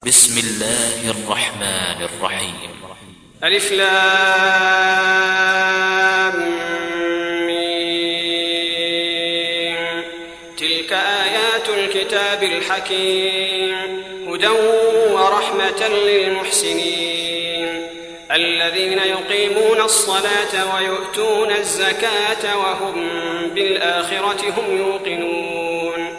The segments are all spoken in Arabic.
بسم الله الرحمن الرحيم. ألف لام ميم. تلك آيات الكتاب الحكيم هدى ورحمة للمحسنين الذين يقيمون الصلاة ويؤتون الزكاة وهم بالآخرة هم يوقنون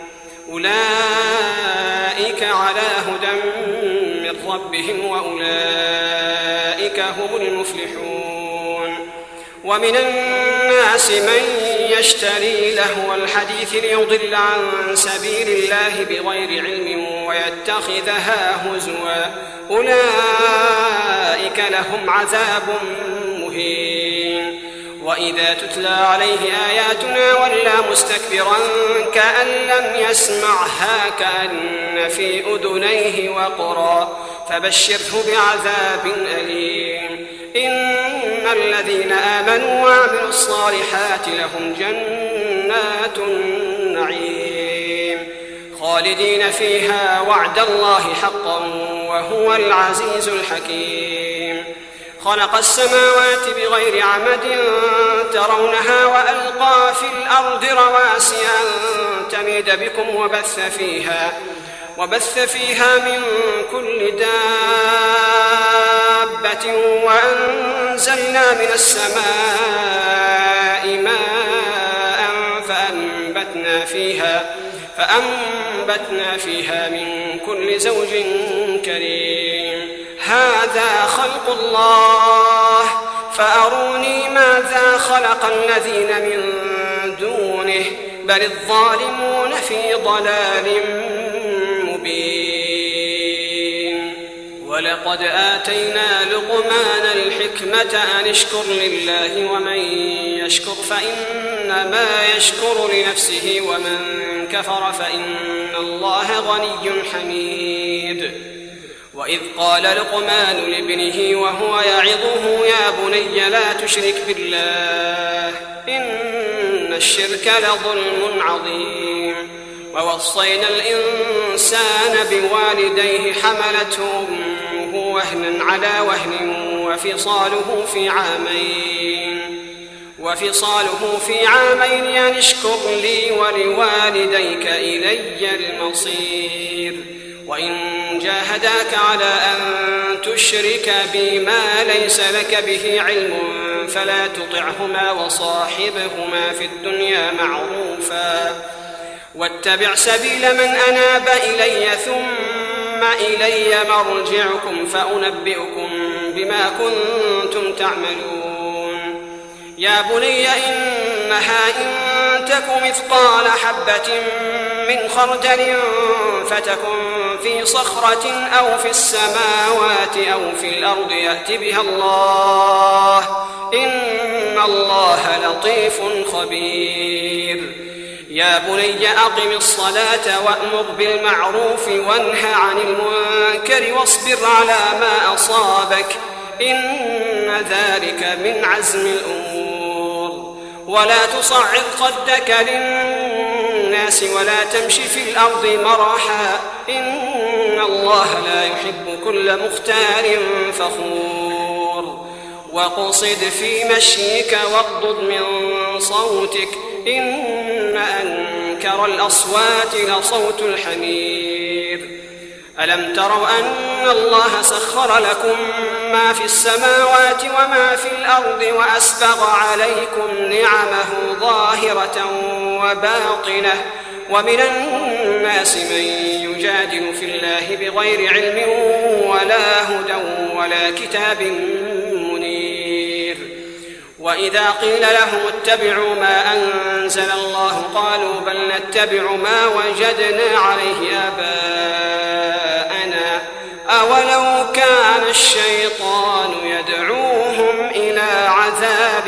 أولئك على هدى من ربهم وأولئك هم المفلحون. ومن الناس من يشتري لهو الحديث ليضل عن سبيل الله بغير علم ويتخذها هزوا أولئك لهم عذاب مهين. وإذا تتلى عليه آياتنا ولى مستكبرا كأن لم يسمعها كأن في أذنيه وقرا فبشره بعذاب أليم. إن الذين آمنوا وعملوا الصالحات لهم جنات النعيم خالدين فيها وعد الله حقا وهو العزيز الحكيم. خلق السماوات بغير عمد ترونها وألقى في الأرض رواسي أن تميد بكم وبث فيها من كل دابة وأنزلنا من السماء ماء فأنبتنا فيها من كل زوج كريم. هذا خلق الله فأروني ماذا خلق الذين من دونه بل الظالمون في ضلال مبين. ولقد آتينا لقمان الحكمة أن اشكر لله ومن يشكر فإنما يشكر لنفسه ومن كفر فإن الله غني حميد. وإذ قال لقمان لابنه وهو يعظه يا بني لا تشرك بالله إن الشرك لظلم عظيم. ووصينا الإنسان بوالديه حملته أمه وهنا على وهن وفصاله في عامين أن اشكر لي ولوالديك إلي المصير. وإن جاهداك على أن تشرك بي ما ليس لك به علم فلا تطعهما وصاحبهما في الدنيا معروفا واتبع سبيل من أناب إلي ثم إلي مرجعكم فأنبئكم بما كنتم تعملون. يا بني إنها إن تك مثقال حبة من خردل فتكن في صخرة أو في السماوات أو في الأرض يأت بها الله إن الله لطيف خبير. يا بني أقم الصلاة وأمر بالمعروف وانه عن المنكر واصبر على ما أصابك إن ذلك من عزم الأمور. ولا تصعر خدك للناس ولا تمشي في الأرض مرحا إن الله لا يحب كل مختال فخور. وقصد في مشيك واغضض من صوتك إن أنكر الأصوات لصوت الحمير. ألم تروا أن الله سخر لكم ما في السماوات وما في الأرض وأسبغ عليكم نعمه ظاهرة وباطنة ومن الناس من يجادل في الله بغير علم ولا هدى ولا كتاب منير. وإذا قيل لهم اتبعوا ما أنزل الله قالوا بل نتبع ما وجدنا عليه آباءنا أولو كان الشيطان يدعوهم إلى عذاب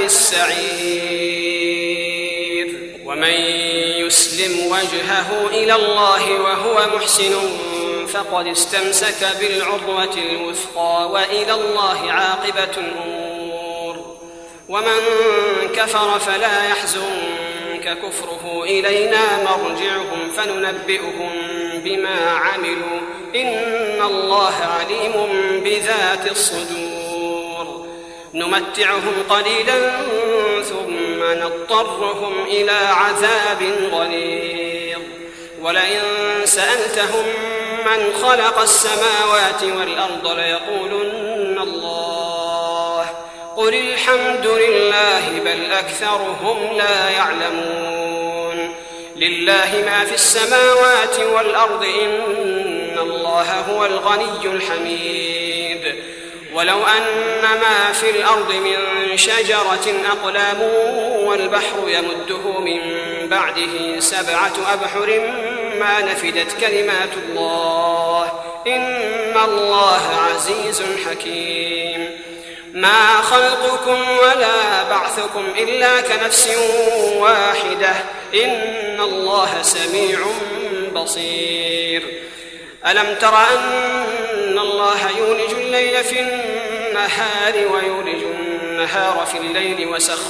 السعير. ومن يسلم وجهه إلى الله وهو محسن فقد استمسك بالعروة الوثقى وإلى الله عاقبة الأمور. ومن كفر فلا يحزنك كفره إلينا مرجعهم فننبئهم بما عملوا إن الله عليم بذات الصدور نمتعهم قليلا ثم نضطرهم إلى عذاب غليظ ولئن سألتهم من خلق السماوات والأرض ليقولن الله قل الحمد لله بل أكثرهم لا يعلمون لله ما في السماوات والأرض إن الله هو الغني الحميد ولو أن ما في الأرض من شجرة أقلام والبحر يمده من بعده 7 أبحر ما نفدت كلمات الله إن الله عزيز حكيم ما خلقكم ولا بعثكم إلا كنفس واحدة إن الله سميع بصير ألم تر أن الله يولج الليل في النهار ويولج النهار في الليل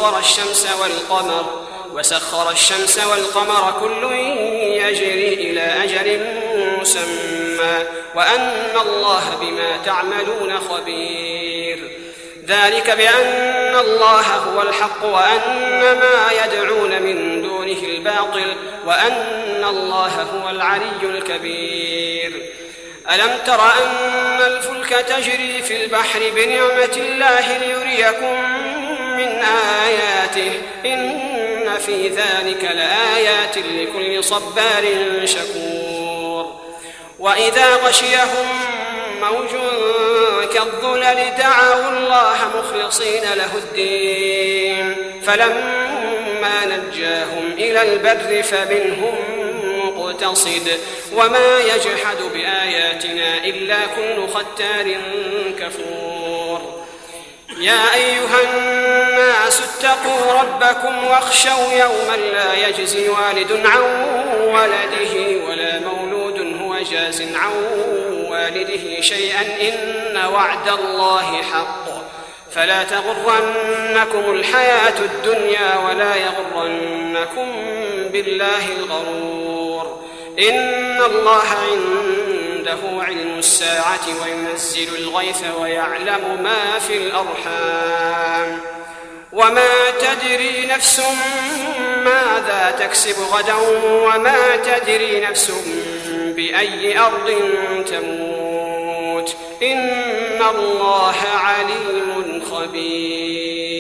وسخر الشمس والقمر كل يجري إلى أجل مسمى وأن الله بما تعملون خبير ذلك بأن الله هو الحق وأن ما يدعون من دونه الباطل وأن الله هو العلي الكبير ألم تر أن الفلك تجري في البحر بنعمة الله ليريكم من آياته إن في ذلك لآيات لكل صبار شكور وإذا غشيهم موج كالظلل دعوا الله مخلصين له الدين فلما نجاهم إلى البر فمنهم مقتصد وما يجحد بآياتنا إلا كل ختار كفور يا أيها الناس اتقوا ربكم واخشوا يوما لا يجزي والد عن ولده ولا مولود هو جاز عن والده شيئا إن وعد الله حق فلا تغرنكم الحياة الدنيا ولا يغرنكم بالله الغرور إن الله عنده علم الساعة وينزل الغيث ويعلم ما في الأرحام وما تدري نفس ماذا تكسب غدا وما تدري نفس بأي أرض تموت إن الله عليم خبير